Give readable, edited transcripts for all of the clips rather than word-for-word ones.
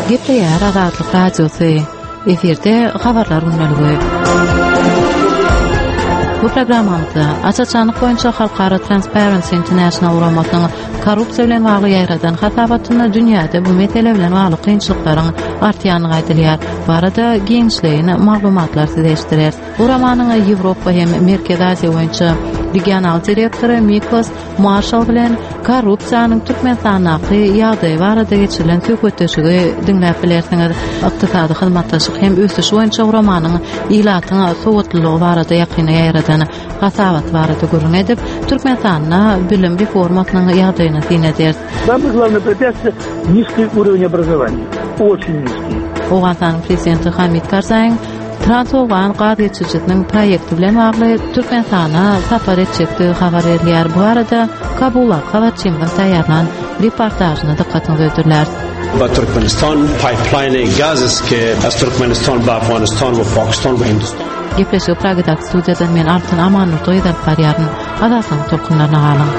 Gepleýär Azatlyk radiosy. Eferde habarlar uňnalgy. Bu programmamyzda açyçylyk boýunça halkara Transparency International uramatynyň korrupsiýa bilen bagly ýaradan hatabatyny dünýäde bu mesele bilen bagly kynçylyklaryň artýanyny aýdylýar. Bu arada gençleýin maglumatlar sizleşdirer. Uramanyň Ýewropa hem Merkez Aziýa boýunça regional direktory Miklos Marshall bilen korrupsiýanyň Türkmenistanyňky ýagdaýy barada geçirilen söhbetleşigi diňläp bilersiňiz. Ykdysady hyzmatdaşlyk hem ösüş boýunça uramanyň ilatyny sowatlylygy barada ýakyny ýaradan hasabat barada görün edip Türkmenistanyna bilim reformasynyň ýagdaýyny syneder. Самое главное препятствие — низкий уровень образования. Очень низкий. Owgatan prezidenti Hamid Karzai Transowan gaz geçirjiginiň proýekti bilen bagly Türkmenistana sapar etjekdi habar berýär. Bu arada Kabul'a habarçymyň taýýarlan reportajyny dikkatinizi öýdürler. Turkmenistan pipeline gazes ki az Turkmenistan ba Afganistan we Pakistan we Hindistan. Gepleşip Pragada studiýadan men Artyn Amanov toýdap barýaryn. Adasyň tokunlaryna galan.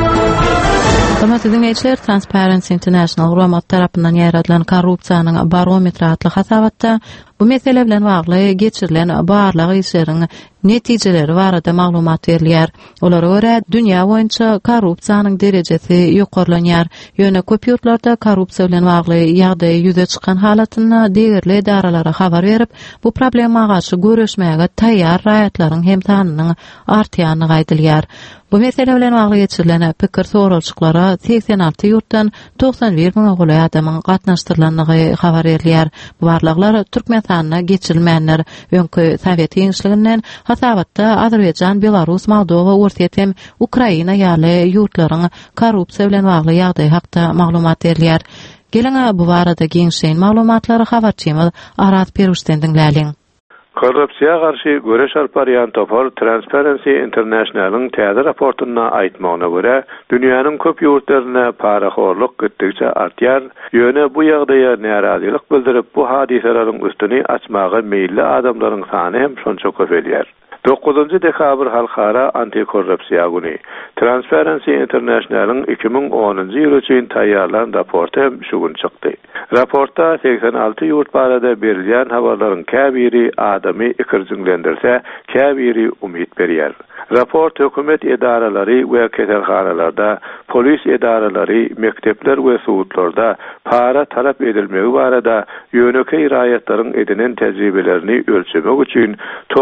Hörmetli dinleyijiler, Transparency International uramat tarapyndan ýaradylan korrupsiýanyň barometri adly hasabatda bu mesele bilen bagly geçirilen barlyk işleriň netijeleri barada maglumat berilýär. Olara görä dünýä boýunça korrupsiýanyň derejesi ýokarlanýar. Ýöne köp ýurtlarda korrupsiýa bilen bagly ýagdaý ýüze çykan halatyny degirli edaralara habar berip, bu problema garşy görüşmäge taýýar raýatlaryň hem sanynyň artýanyny gaýdylýar. Bu mesele bilen bagly geçirilen pikir sorulşyklara 86 ýurtdan 91 000 goly adamyň gatnaşdyrylanyny habar berilýär. Bu barlyklar Türkmenistanyna geçirilmänler. Öňkü Sowet ýeňişliginden hasabatda Azerbaýjan, Belarus, Moldowa, Orsiýa hem Ukraina ýaly ýurtlaryň korrupsiýa bilen bagly ýagdaý hakda maglumat berilýär. Geleňe bu barada giňşeň maglumatlary habarçymyz Arat Peruşden dinläliň. Korrupsiýa garşy göreş alparyan topar Transparency International'ın täze raportyna aýtmagyna görä, dünýäniň köp ýurtlaryna paraxorluk gittikçe artýar. Ýöne bu ýagdaýa narazylyk bildirip bu hadiselerin üstüni açmagy meýilli adamlaryň sany hem şonça köpelýär. 9-njy dekabr halkara antikorrupsiýa güni. Transparency International'ın 2010-njy ýyl üçin taýýarlan raporty şu gün çykdy. Raportda 86 ýurt barada berilýän habarlaryň käbiri adamy ikirjiňlendirse, käbiri umyt berýär. Raport hökümet edaralary we keselhanalarda, polis edaralary, mektepler we suwutlarda para talap edilmegi barada ýöneki raýatlaryň edinen tejribelerini ölçemek üçin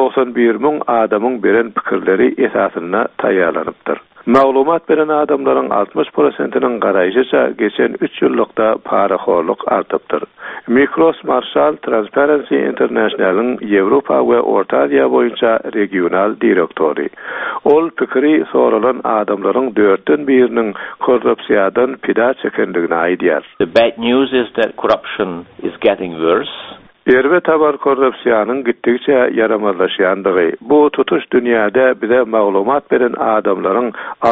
91 000 adamyň beren pikirleri esasyna taýýarlanypdyr. Maglumat beren adamlaryň 60%-iniň garaýjyça geçen 3 ýyllykda paraxorluk artypdyr. Miklos Marshall Transparency International'ın Ýewropa we Orta Aziýa boýunça regional direktori. Ol pikiri soralan adamlaryň 4-den biriniň korrupsiýadan pida çekendigini aýdýar. The bad news is that corruption is getting worse. Erbe tabar korrupsiýanyň gittikçe yaramazlaşýandygy, bu tutuş dünýäde bize maglumat beren adamlaryň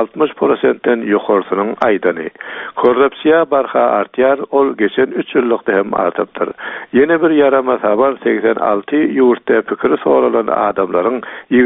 60%-den ýokarsynyň aýdany. Korrupsiýa barha artýar, ol geçen 3 ýyllykda hem artypdyr. Ýene bir yaramaz habar 86 ýurtda pikiri soralan adamlaryň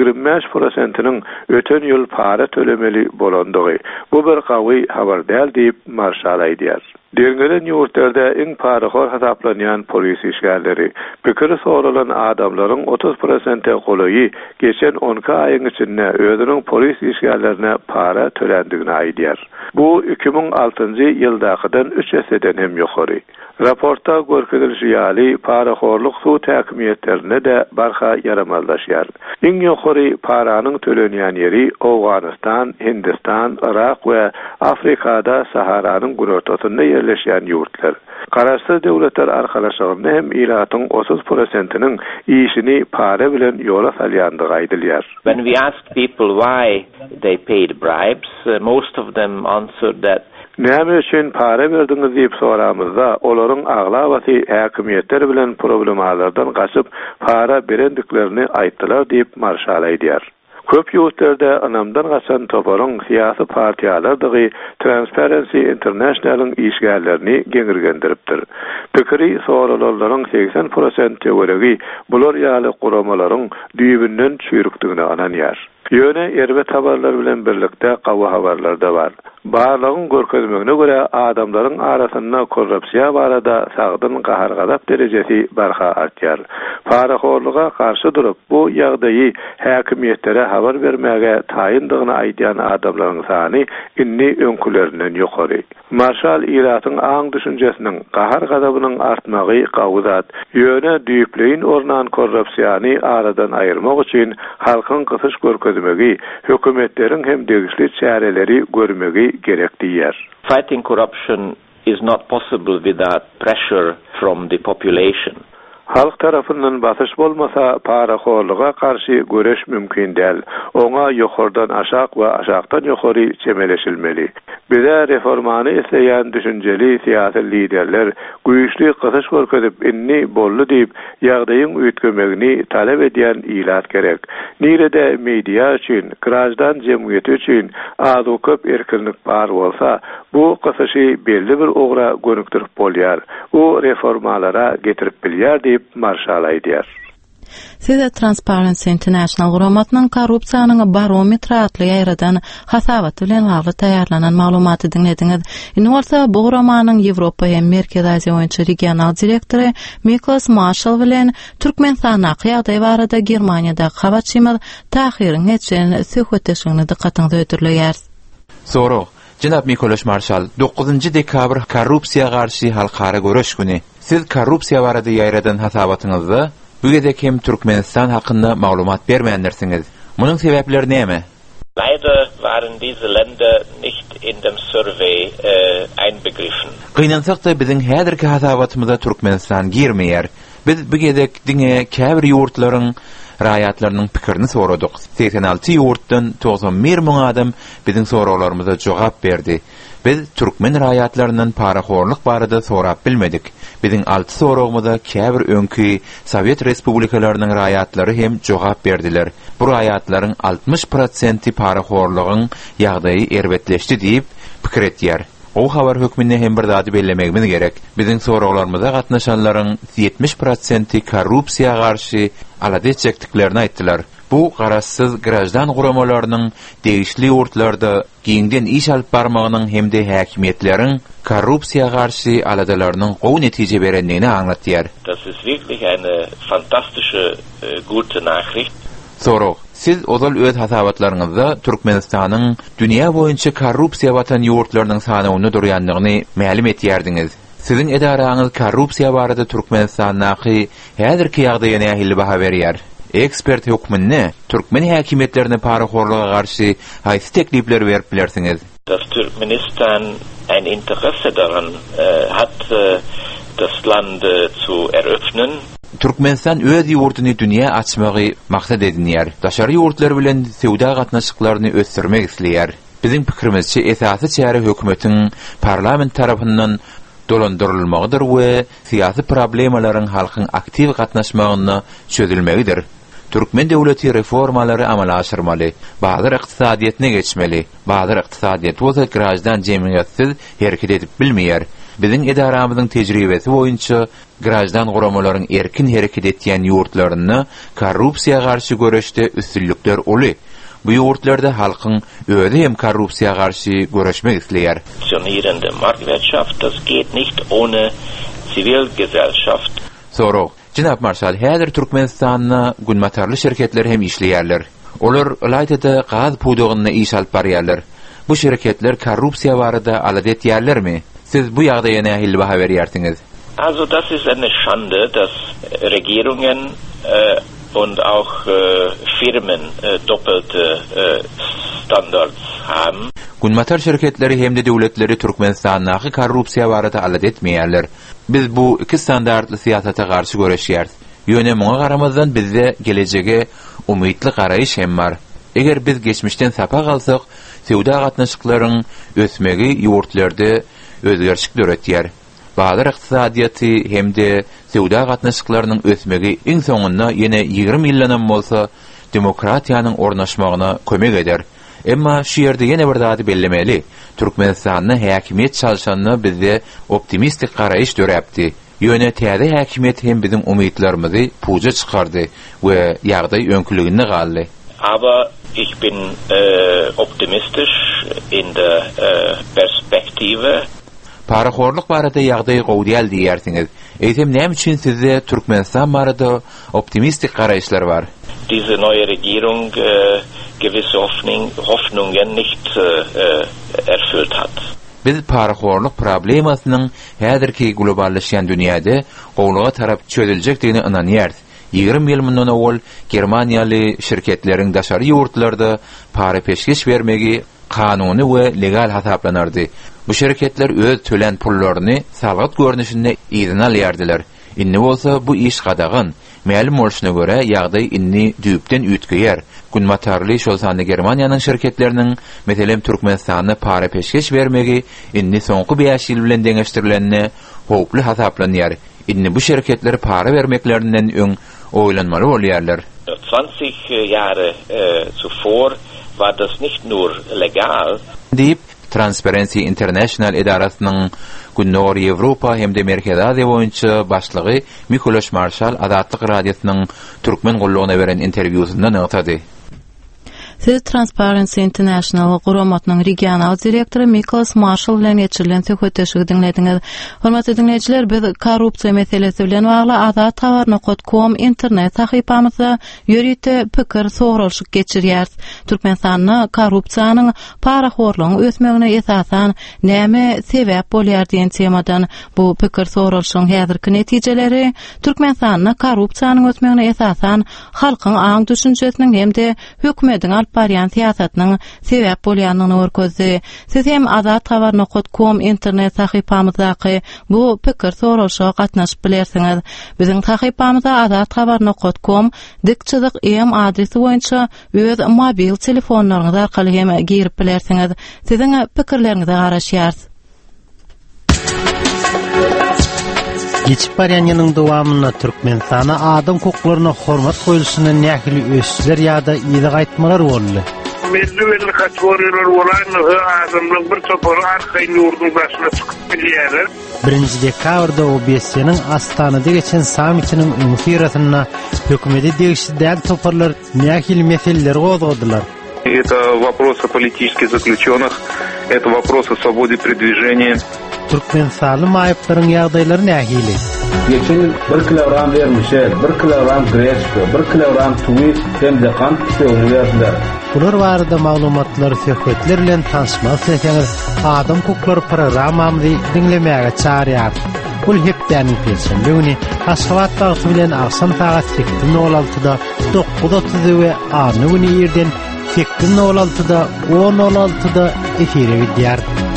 25%-iniň öten ýyl para tölemeli bolandygy. Bu bir gawy habar däl diýip Marshall aýdýar. Dergelen ýurtlarda iň paraxor hasaplanýan polis işgärleri, pikiri soralan adamlaryň 30%-e golaýy geçen 10 aýyň içinde özüniň polis işgärlerine para tölendigini aýdýar. Bu 2006-njy ýyldakydan 3 eseden hem ýokary. Raportda görkezilýär ýaly paraxorluk suw täkimiýetlerine de barha yaramazlaşýar. Iň ýokary paranyň tölenýän ýeri Awganistan, Hindistan, Irak we Afrikada Saharanyň günortasynda yerleşýän ýurtlar. Garaşsyz döwletler arkalaşygyny hem ilatyň 30%-iniň işini para bilen ýola salýandygy aýdylýar. When we asked people why they paid bribes, most of them answered that näme üçin para berdiňiz diýip soramyzda, olaryň aglawaty häkimiýetler bilen problemlerden gaçyp para berendiklerini aýtdylar diýip Marshall aýdýar. Köp ýurtlarda anamdan gaçan toparyň syýasy partiýalardygy Transparency International'ın işgärlerini geňirgendiripdir. Pikiri soralanlaryň 80% teorigi bular ýaly guramalaryň düýbünden çüýrükdigini ananýar. Ýöne erbet habarlar bilen birlikde gawa habarlar da bar. Barlygyň görkezmegine göre adamlaryň arasynda korrupsiýa barada sagdyn gahargadap derejesi barha artýar. Paraxorlyga karşı durup bu ýagdaýy häkimiýetlere habar bermäge taýyndygyny aýdýan adamlaryň sany inni öňkülerinden ýokary. Marşal iratyň aň düşünjesiniň gahargadabynyň artmagy gawzat. Ýöne düýpleýin ornan korrupsiýany aradan aýyrmak üçin halkyň gysyş görkezmegi, hökümetleriň hem degişli çäreleri görmegi gerek diýer. Fighting corruption is not possible without pressure from the population. Halk tarafından basış bolmasa paraxorlyga karşı göreş mümkin däl. Oňa ýokardan aşak we aşakdan ýokary çemeleşilmeli. Bize reformany isleýän düşünjeli siýasy liderler güýçli gysyş görkezip inni bolly diýip ýagdaýyň üýtgemegini talep edýän ilat gerek. Nirede media üçin, grajdan jemgyýeti üçin azy köp erkinlik bar bolsa, bu gysyşy belli bir ogra gönükdirip bolýar. O reformalara getirip bilýär diýip Marşal aýdýar. Size Transparency International guramatynyň korrupsiýanyň barometri atly ýaýradan hasabat bilen bagly taýýarlanan maglumaty dinlediňiz. Indi bolsa bu guramanyň Ýewropa hem Merkez Aziýa boýunça regional direktori Miklos Marshall bilen Türkmenistana ýagdaý barada Germaniýada habarçymyz Tahyryň geçen söhbetleşigini dikkatiňize ötürleýär. Soraq, Jynap Miklos Marshall, 9-njy dekabr korrupsiýa garşy halkara göreş güni. Siz korrupsiýa barada ýaýradan hasabatyňyzda bu gedek hem Türkmenistan hakynda maglumat bermeýändirsiňiz. Munyň sebäpleri näme? Leider waren diese Länder nicht in dem Survey einbegriffen. Gynansak da biziň häzirki hasabatymyza Türkmenistan girmeýär. Biz bu gedek diňe käbir ýurtlaryň raýatlarynyň pikirini soradyk. 86 ýurtdan 91 000 adam biziň soralarymyza jogap berdi. Biz Türkmen raýatlarynyň paraxorlyk barada sorap bilmedik. Biziň 6 soragymyza käbir öňki Sowet respublikalarynyň raýatlary hem jogap berdiler. Bu raýatlaryň 60% paraxorlygyň ýagdaýy erbetleşdi diýip pikir etýär. O habar hökmünde hem bir zady bellemegimiz gerek. Biziň soraglarymyza gatnaşanlaryň 70% korrupsiýa garşy aladet çekdiklerini aýtdylar. Bu garaşsyz grajdan guramalarynyň degişli ýurtlarda giňden iş alyp barmagynyň hemde häkimiýetleriň korrupsiýa garşy aladalarynyň gowy netije berendigini aňlatýar. Das ist wirklich eine fantastische gute Nachricht. Soraq, siz ozal öz hasabatlaryňyzda Türkmenistanyň dünýä boýunça korrupsiýa batan ýurtlarynyň sanawyny durýandygyny ma'lum etýärdiňiz. Siziň edaraňyz korrupsiýa barada Türkmenistanyň häzirki ýagdaýyna nähili baha berýär. Ekspert hökmünde Türkmen häkimetlerine paraxorlyga garşy haýsy teklipler berip bilersiňiz? Dass Turkmenistan ein Interesse daran hat, das Land zu eröffnen. Türkmenistan öz ýurtyny dünýä açmagy maksat edinýär. Daşary ýurtlar bilen sewda gatnaşyklaryny ösdürmek isleýär. Biziň pikirimizçe esasy çäre hökümetiň parlament tarapyndan dolandyrylmagydyr we syýasy problemalaryň halkyň aktiv gatnaşmagyna çözülmegidir. Türkmen döwleti reformalary amala aşyrmaly, bazı ykdysadyetine geçmeli, bazı ykdysadyet bolsa grajdan jemgyýetsiz hereket edip bilmeýär. Biziň edaramyzyň tejribesi boýunça grajdan guramalaryň erkin hereket etýän ýurtlaryny korrupsiýa garşy göreşde üstünlükler oly. Bu ýurtlarda halkyň özi hem korrupsiýa garşy göreşmek isleýär. Funktionierende Marktwirtschaft, das geht nicht ohne Zivilgesellschaft. Soraq, Jynap Marşal, häzir Türkmenistanyň günmatarly şirketleri hem işleýärler. Olar Laytyda gaz pudugyna iş alyp barýarlar. Bu şirketler korrupsiýa barada aladet ýerlermi? Siz bu ýagdaýa nähili baha berýärsiňiz? Also das ist eine Schande, dass Regierungen und auch Firmen doppelte Standards haben. Günmatar şirketleri hem de döwletleri Türkmenistanyň korrupsiýa barada aladet etmeýärler. Biz bu iki standartly siýasata garşy göreşýär. Ýöne muňa garamazdan bizde gelejege umytly garaýyş hem bar. Eger biz geçmişden sapa galsak, sewda gatnaşyklaryň ösmegi ýurtlarda özgerişikler ötýär. Bazı ykdysadyety hem de sewda gatnaşyklarynyň ösmegi iň soňunda ýene 20 ýyldan bolsa demokratiýanyň ornaşmagyna kömek eder. Emma şu ýerde ýene bir zady bellemeli. Türkmenistanyň häkimiýet çalışanyny bizde optimistik garaýyş döräpdi. Ýöne täze häkimiýet hem biziň umytlarymyzy puja çykardy we ýagdaý öňküliginde galdy. Aber ich bin optimistisch in der Perspektive. Paraxorluk barada ýagdaý gowdyal diýersiňiz. Eýsem näme üçin sizde Türkmenistan barada optimistik garaýşlar bar? Diese neue Regierung gewisse Hoffnungen nicht erfüllt hat. Biz paraxorluk problemasynyň häzirki globallaşýan dünýäde gowluga tarap çözüljekdigine inanýarys. 20 ýyl mundan owal Germaniýaly şirketleriň daşary ýurtlarda para peşkeş bermegi kanuny we legal hasaplanardy. Bu şirketler öz tölen pullaryny salgat görnüşinde izin alýardylar. Inni bolsa bu iş gadagyn. Ma'lum bolşuna göre ýagdaý inni düýpden ütgeýär. Günmatarly şol sany Germaniýanyň şirketleriniň meselem Türkmenistany para peşkeş bermegi inni soňky 5 ýyl bilen deňeşdirilenine howply hasaplanýar. Inni bu şirketler para bermeklerinden öň oýlanmaly bolýarlar. 20 Jahre zuvor war das nicht nur legal. Diýip Transparency International edarasynyň Günnor Ýewropa hemde Merkez Aziýa boýunça başlygy Mikulaş Marşal Adatlyk radiosynyň türkmen gollugyna beren interwýusundan öňtady. Siz Transparency International guramatynyň regional direktory Mikulaş Marşal bilen geçirilen söhbetleşigi dinlediňiz. Hormatly dinleýijiler, biz korrupsiýa meselesi bilen bagly adathabarnokot.com internet sahypamyzda ýörite pikir sorulşyk geçirýäris. Türkmenistanyň korrupsiýanyň paraxorlygyň ösmegine esasan näme sebäp bolýar diýen temadan bu pikir sorulşygyň häzirki netijeleri Türkmenistanyň korrupsiýanyň ösmegine esasan halkyň aň düşünjesiniň hemde hökümetiň baryan siýasatynyň sebäp bolýanyny görkezdi. Siz hem adathabarnokot.com internet sahypamyzdaky bu pikir sorulşyga gatnaşyp bilersiňiz. Biziň sahypamyzda adathabarnokot.com dikçilik em adresi boýunça öz mobil telefonlaryňyz arkaly hem girip bilersiňiz. Siziň pikirleriňizi garaşýarys. Geçip baryan ýylyň dowamyna Türkmenistana adam hukuklaryna hormat goýulşyny nähili ösçüler ýa-da ýyly gaýtmalar boldy. Belli kategoriýalar bolan adamlaryň bir topary arkaýyn ýurdun başyna çykyp bilýärler. 1 dekabrda OBS-nyň Astanada geçen samitiniň ünfirasyna hökümeti degişdäl toparlar nähili meseleler gozgadylar. Это вопросы политических заключенных, это вопросы свободы передвижения. Türkmenistanly maýyplaryň ýagdaýlary nähili? Geçen 1 kilogram vermişe, 1 kilogram greşke, 1 kilogram tuýy hem de kant söýlerler. Bular barada maglumatlar, söhbetler bilen tanışmak isteýäňiz adam hukuklary programmamy dinlemäge çağırýar. Bul hepdäniň perşembe güni Aşgabat bagty bilen akşam saat 8:06-da 9:30 we any güni ýerden 8:06-da 10:06-da efire gidýär.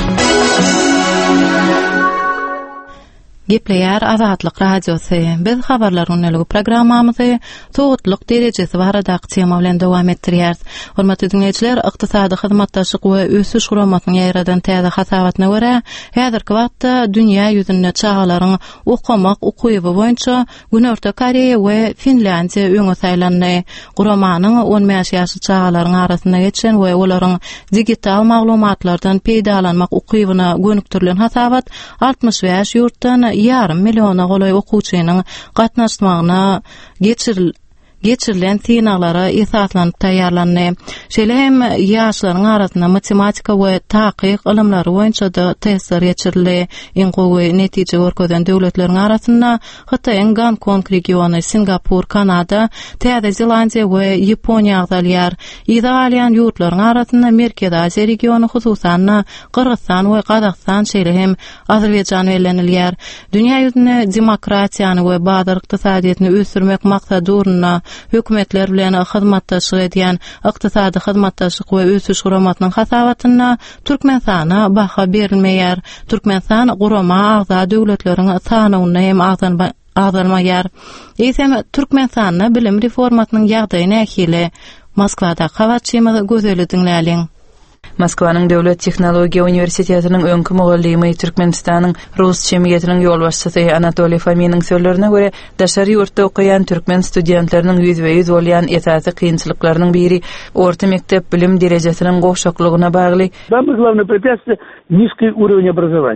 Gepleýär Azatlyk radiosy. Biz habarlaryň öňlügi programmamyzy sowatlyk derejesi baradaky tema bilen dowam etdirýäris. Hormatly dinleýijiler, ykdysady hyzmatdaşlyk we ösüş guramatynyň ýaradan täze hasabatyna görä, häzirki wagtda dünýä ýüzünde çağalaryň okumak ukyby boýunça Günörtü Koreýa we Finlandiýa öňe saýlandy. Guramanyň 15 ýaşly çağalaryň arasynda geçen we olaryň digital maglumatlardan peýdalanmak ukybyna gönüktirilen hasabat 65 ýurtdan yarım milyona golay okuwçynyň gatnaşmagyna geçirilen sınavlara esaslanyp taýýarlandy. Şeýle hem ýaşlaryň arasynda matematika we takyk ilmlary boýunça da testler geçirildi. Iň gowy netije görkezden döwletleriň arasynda Hytaýyň Gonkong regiony, Singapur, Kanada, Täze Zelandiýa we Ýaponiýa agdalýar. Ýa-da ýurtlaryň arasynda Merkez Aziýa regiony, hususan Kyrgyzstan we Kazakystan şeýle hem Azerbaýjan ellenilýär. Dünýä ýüzünde demokratiýany we bazar ykdysadyýatyny ösürmek maksady ugruna hökümetler bilen hyzmatdaşlyk edýän ykdysady hyzmatdaşlyk we ösüş guramatynyň hasabatyna Türkmenistana baha berilmeýär. Türkmenistan gurama agza döwletleriň sanawyna hem agzalmaýar. Eýsem Türkmenistanyň bilim reformasynyň ýagdaýy nähili? Moskwada hawatçymyzy gözeli dinläliň. Moskvanyň Döwlet Tehnologiýa Uniwersitetiniň öňkü mugallimy Türkmenistanyň Rus jemgyýetiniň ýolbaşçysy Anatoliy Faminiň sözlerine görä, daşary ýurtda okuyan türkmen studentleriniň ýüzbe-ýüz bolýan esasy kynçylyklarynyň biri orta mektep bilim derejesiniň gowşaklygyna bagly. Самое главное препятствие — низкий уровень образования.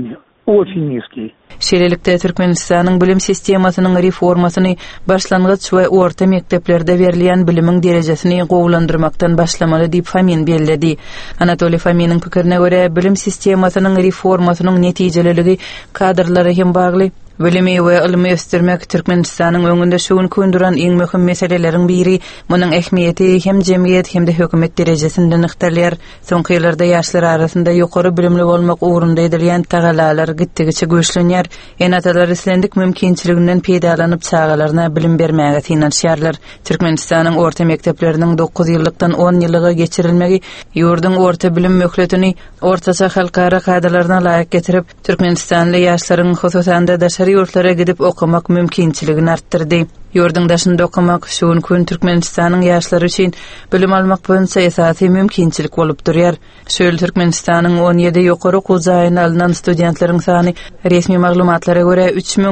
очень низкий. Şeýlelikde Türkmenistanyň bilim sistemasynyň reformasyny başlangyç we orta mekteplerde berilýän bilimiň derejesini gowlandyrmakdan başlamaly diýip Famin bellädi. Anatoly Famin'in pikirine görä bilim sistemasynyň reformasynyň netijeliligi kadrlara hem bagly. Bilimi we ilmi östirmek Türkmenistanyň öňünde şuun köndüren iň möhüm meseleleriň biri. Munyň ähmiýeti hem jemgyýet hem de hökümet derejesinde nykdarlar. Soňky ýyllarda ýaşlar arasynda ýokary bilimli bolmak ugrunda edilýän tagalalar gitdigiçe güýçlenýär. Enatalar islendik mümkinçiliginden peýdalanyp çağalaryna bilim bermäge tinanşýarlar. Türkmenistanyň orta mekdepleriniň 9 ýyllykdan 10 ýylyga geçirilmegi ýurdun orta bilim möhletini ortaça halkara kadrlaryna laýyk getirip Türkmenistanly ýaşlaryň hususanda da ýurtlara gidip okumak mümkinçiligini arttyrdy. Ýurdun daşynda okumak şuun gün Türkmenistanyň ýaşlary üçin bilim almak boýunça esasy mümkinçilik bolup durýar. Şöyle Türkmenistanyň 17 ýokary okuw jaýyna alynan studentlaryň sany resmi maglumatlara görä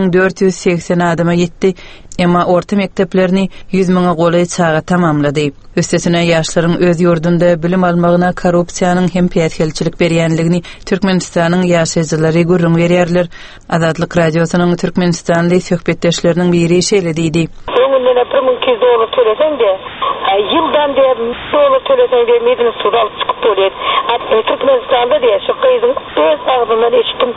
3480 adama ýetdi. Emma orta mekteplerini 100 000 golay çağa tamamlady. Üstesine ýaşlaryň öz ýurdunda bilim almagyna korrupsiýanyň hem peýatkelçilik berýänligini Türkmenistanyň ýaşaýjylary görüň berýärler. Azatlyk radiosynyň Türkmenistanly söhbetdeşleriniň biri şeýle diýdi. Öňünden $1.200 төлesen de, ýyldan beri dolar төлesen de medeni sural çykyp bolýar. Türkmenistanda da şu gyzyň öz agdyndan eşitdim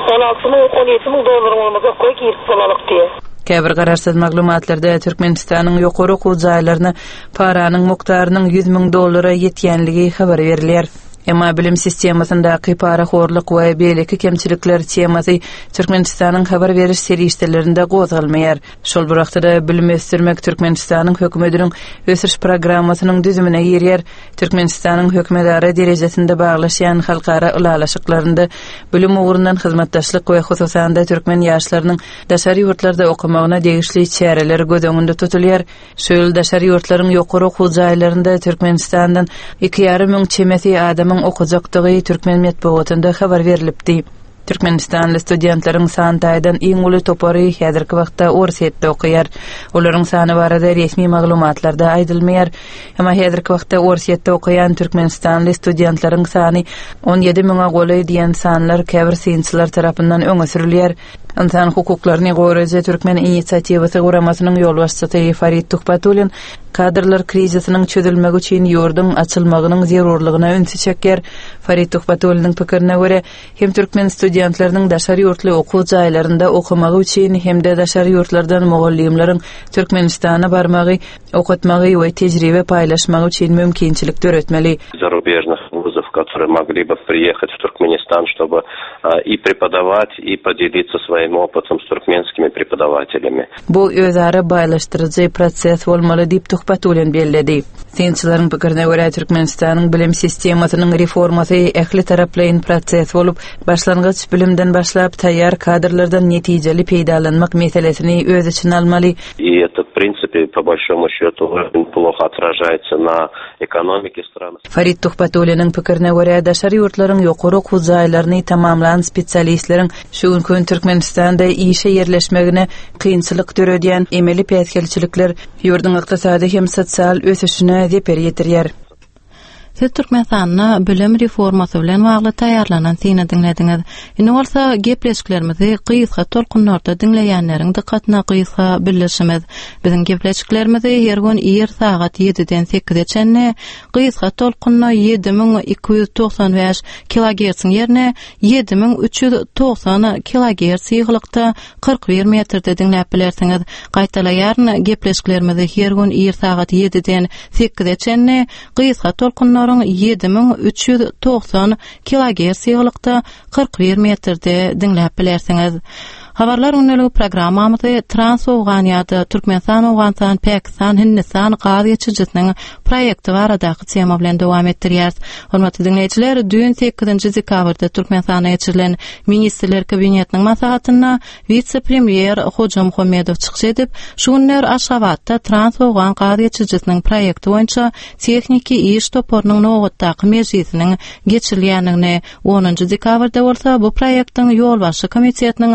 $16,000-17,000 bolmasa goý girip bolalyk diýe. Käbir gararsız maglumatlarda Türkmenistanyň ýokary okuw jaýlaryna paranyň mukdarynyň $100,000 ýetýänligi habar berilýär. Emma bilim sistemasyndaky paraxorlyk we beleki kemçilikler temasy Türkmenistanyň habar beriş serişdelerinde gozalmaýar. Şol wagtda bilim östirmek Türkmenistanyň hökümetiniň ösüş programmasynyň düzümine ýerýär. Türkmenistanyň hökümetdary derejesinde baglaşýan halkara ulalaşyklarynda bilim ugrundan hyzmatdaşlyk we hususanda türkmen ýaşlarynyň daşary ýurtlarda okumagyna degişli çäreler göz öňünde tutulýar. Şol daşary ýurtlaryň ýokary okuw jaýlarynda Türkmenistandan 2,5 müň çemesi adam okujakdygy Türkmen medeniýetinde habar berilipdi. Türkmenistanly studentlaryň santaýdan iň uly topary häzirki wagtda Orsetde okuyar. Olaryň sany barada resmi maglumatlarda aýdylmaýar. Emma häzirki wagtda Orsetde okuyan Türkmenistanly studentlaryň sany 17 000 golay diýen sanlar käbir synçylar tarapyndan öňe sürilýär. İnsan hukuklaryny goýraja Türkmen inisiatiwasy guramasynyň ýolbaşçysy Farid Tuhpatulin kadrlar krizisynyň çözülmegi üçin ýurdun açylmagynyň zerurlygyna ünsü çekýär. Farid Tuhpatuliniň pikirine görä, hem türkmen studentlarynyň daşary ýurtly okuw jaýlarynda okumagy üçin hem de daşary ýurtlardan mugallimlaryň Türkmenistana barmagy, okutmagy we tejribe paýlaşmagy üçin mümkinçilik töretmeli. Зарубежных вузов, которые могли бы приехать в Туркменистан, чтобы и преподавать, и поделиться своим опытом с туркменскими преподавателями. Bu özara baýlaşdyryjy proses bolmaly diýip Tuhpatulin bellädi. Synçylaryň pikirine görä Türkmenistanyň bilim sistemasynyň reformasy ähli taraplaýyn proses bolup, başlangyç bilimden başlap taýýar kadrlardan netijeli peýdalanmak meselesini öz içine almaly. И это, в принципе, по большому счету, плохо отражается на экономике страны. Farid Tuhpatuliniň pikirine görä daşary ýurtlaryň ýokary okuw jaýlaryny tamamlayan spesialistleriň şu gün Türkmenistanda işe yerleşmegine kynçylyk töredýän emeli peýatkelçilikler ýurdun ykdysady hem sosial ösüşine zeper ýetirýär. Siz Türkmenistanyň bilim reformasy bilen bagly taýýarlanan syny dinlediňiz. Indi bolsa gepleşiklerimizi gysga tolkunlarda dinleýänleriň dikkatyna gysga bildirşimiz. Biziň gepleşiklerimizi her gün ýer saat 7-den 8-e çenni gysga tolkunna 7295 kHz ýerine 7390 kHz ýyglykda 41 metrde dinläp bilersiňiz. Gaýtalaýaryn gepleşiklerimizi her gün ýer saat 7-den 8-e çenni gysga tolkunna 7390 kHz ýyglykda 41 metrde dinläp bilersiňiz. Habarlar öňlügi programmamyzy Transowganiýada Türkmenistan, Awganistan, Pakistan, Hindistan gazetçiliginiň proýekti baradaky tema bilen dowam etdirýäris. Hormatly dinleýijiler, dün 8-nji dekabrda Türkmenistana ýetirilen Ministrler Kabinetiniň maslahatyna vice-premier Hojam Muhammedow çykyş edip, şu günler Aşgabatda Transowgan gazetçiliginiň proýekti boýunça texniki iş toporunyň nowatdaky mejlisiniň geçirilýänligini, 10-njy dekabrda bolsa bu proýektiň ýolbaşçy komitetiniň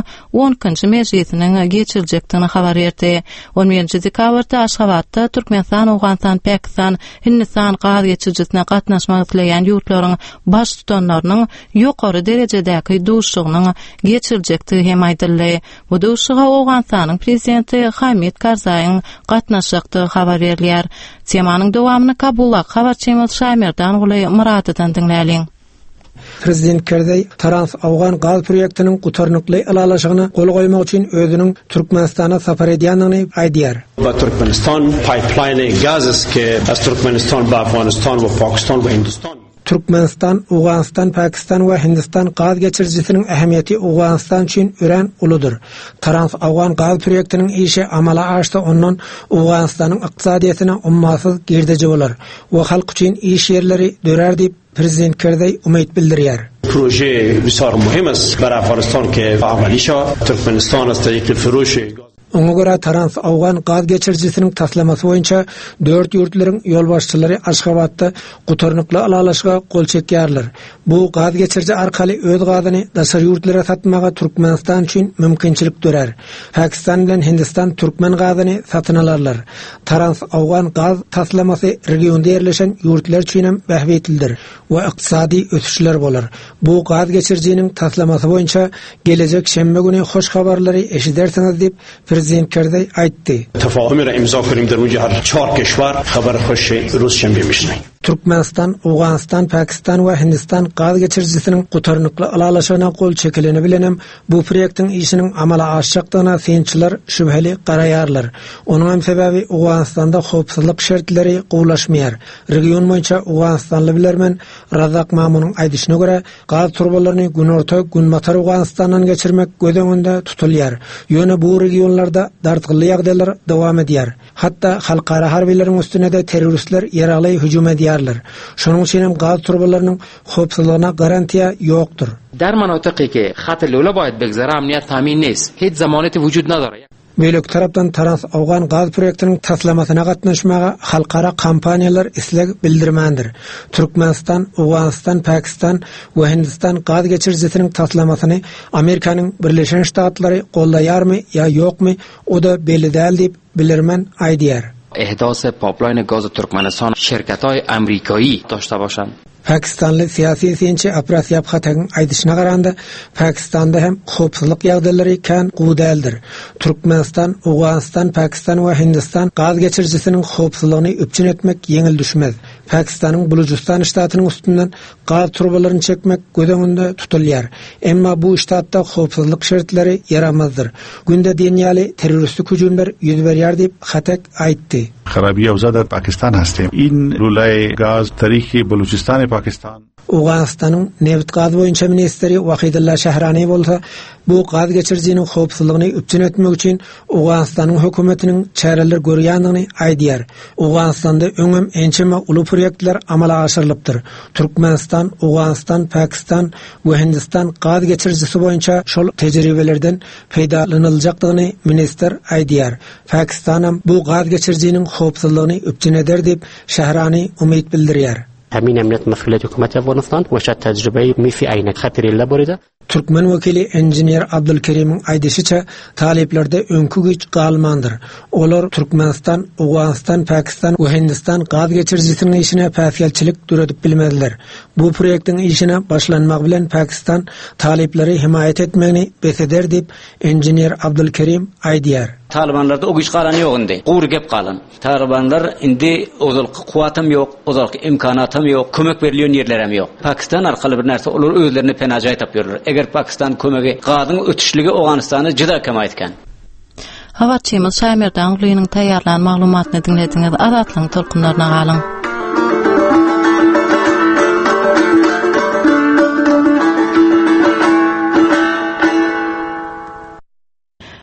12-nji mejlisiniň geçirijekdigini habar berdi. 11-nji dekabrda Aşgabatda Türkmenistan, Awganistan, Pakistan, Hindistan gaz geçirjisine gatnaşmak isleýän ýurtlaryň baş tutanlarynyň ýokary derejedäki duşugynyň geçirijekdigi hem aýdyldy. Bu duşuga Awganistanyň prezidenti Hamid Karzaýyň gatnaşykdygy habar berilýär. Temanyň dowamyny Kabulda habarçymyz Şamerdan Gulay Muradydan dinläliň. Prezident Karzai Trans-Awgan gaz proyektiniň gutarnykly alalaşygyny gol goýmak üçin özüniň Türkmenistana sapar edýändigini aýdýar. Turkmenistan pipeline gazes ke az Turkmenistan ba Afganistan we Pakistan we Hindistan. Türkmenistan, Awganistan, Pakistan we Hindistan gaz geçirjisiniň ähmiýeti Awganistan üçin ören uludur. Trans-Awgan gaz proyektiniň işi amala aşdy, ondan Awganistanyň ykdysadyýatyna ummasyz girdeje bolar. O halk üçin iş yerleri dörer diýip Prezident Karzai umyt bildirýär. Proje bisar muhim است برای افغانستان که اولیشا ترکمنستان است یک فروش. Oňa görä Trans-Awgan gaz geçirjisiniň taslamasy boýunça 4 ýurtlaryň ýolbaşçylary Aşgabatda gutarnykly alalaşyga gol çekýärler. Bu gaz geçirji arkaly öz gazyny daşary ýurtlara satmaga Türkmenistan üçin mümkinçilik dörer. Pakistan bilen Hindistan Türkmen gazyny satyn alarlar. Trans-Awgan gaz taslamasy regionda ýerleşen ýurtlar üçin hem bähwetildir we ykdysady ösüşler bolar. Bu gaz geçirjiniň taslamasy boýunça gelecek şembe güni hoş habarlary eşidersiňiz diýip Prezident Karzai aýtdy. Tefahumi ra imza körim der muji har 4 keşwer habar hoş rus şembe mişnay. Türkmenistan, Awganistan, Pakistan we Hindistan gaz geçirjisiniň gutarnykly alalaşygyna gol çekileni bilen hem bu proyektiň işiniň amala aşjakdygyna synçylar şübheli garaýarlar. Onuň hem sebebi Awganistanda howpsuzlyk şertleri gowlaşmaýar. Region boýunça Awganistanly bilermen Razak Mamunyň aýdyşyna görä gaz turbalaryny günorta günmatar Awganistandan geçirmek gödöňünde tutulýar. Ýöne bu regionlarda dartgyly ýagdaýlar dowam edýär. Hatda halkara harbiýleriň üstüne de teröristler ýaraly hüjum edýär. Şonuň üçin hem gaz turbalarynyň howpsuzlygyna garantiýa ýokdur. در مناطقی که خط لوله باید بگذره امنیت تامین نیست. هیچ ضمانتی وجود نداره. Beýlek tarapdan Trans-Awgan gaz proyektiniň taslamasyna gatnaşmaga halkara kampaniýalar isleg bildirmändir. Türkmenistan, Awganistan, Pakistan we Hindistan gaz geçirjisiniň taslamasyny Amerikanyň Birleşen Ştatlary gollaýarmy ýa ýokmy, o da belli däl diýip bilirmen aýdýar. احداث پاپلاین گاز ترکمنستان شرکت‌های آمریکایی داشته باشند. Pakistanly siyasi synçy Aprasiyap Hatagyň aýdyşyna garanda Pakistanda hem howpsuzlyk ýagdaýlary kan gowdaldyr. Türkmenistan, Awganistan, Pakistan we Hindistan gaz geçirjisiniň howpsuzlygyny öpçün etmek ýeňil düşmez. Pakistanyň Bulujistan ştatynyň üstünden gaz turbalaryny çekmek gödöňünde tutulýar. Emma bu ştatda howpsuzlyk şertleri yaramazdyr. Günde dünýäli teröristik hüjumlar ýüz berýär diýip Hatak aýtdy. خرابی اوضاع در پاکستان هستیم. این لوله گاز تاریخی بلوچستان پاکستان. Awganistanyň neft gaz boýunça ministri Wahidullah Shahrani bolsa, bu gaz geçirjiniň howpsuzlygyny öpçün etmek üçin Awganistanyň hökümetiniň çäreler görýändigini aýdýar. Awganistanda öňem ençeme uly proyektler amala aşyrylypdyr. Türkmenistan, Awganistan, Pakistan we Hindistan gaz geçirjisi boýunça şol tejribelerden peýdalanyljakdygyny minister aýdýar. Pakistanam bu gaz geçirjiniň howpsuzlygyny öpçün eder diýip Shahrani umyt bildirýär. همین امنیت مسئولیت حکومت افغانستان و شاید تجربه میفی عینک خطری لبریده. Türkmen wekili engineer Abdulkerim'in aýdyşyça taleplerde öňkü güç galmandyr. Olar Türkmenistan, Awganistan, Pakistan we Hindistan gaz geçirjisiniň işine päsgelçilik düredip bilmediler. Bu proyektiň işine başlanmak bilen Pakistan talepleri himayet etmegini beseder diýip engineer Abdulkerim aýdýar. Talibanlarda o güç galan ýok indi. Gowur gep galan. Talibanlar indi ozalky kuwatam ýok, ozalky imkanatam ýok, kömek berilýän ýerlerem ýok. Pakistan arkaly bir näse olar özlerini penaja tapýarlar. Eger Pakistan kömegi gazyň ötüşligi Awganistany jyda kemaýtgan. Habarçymyz Şamerdan Gulanyň taýýarlanan maglumatyny dinlediňiz. Azatlyň tolkunlaryna galyň.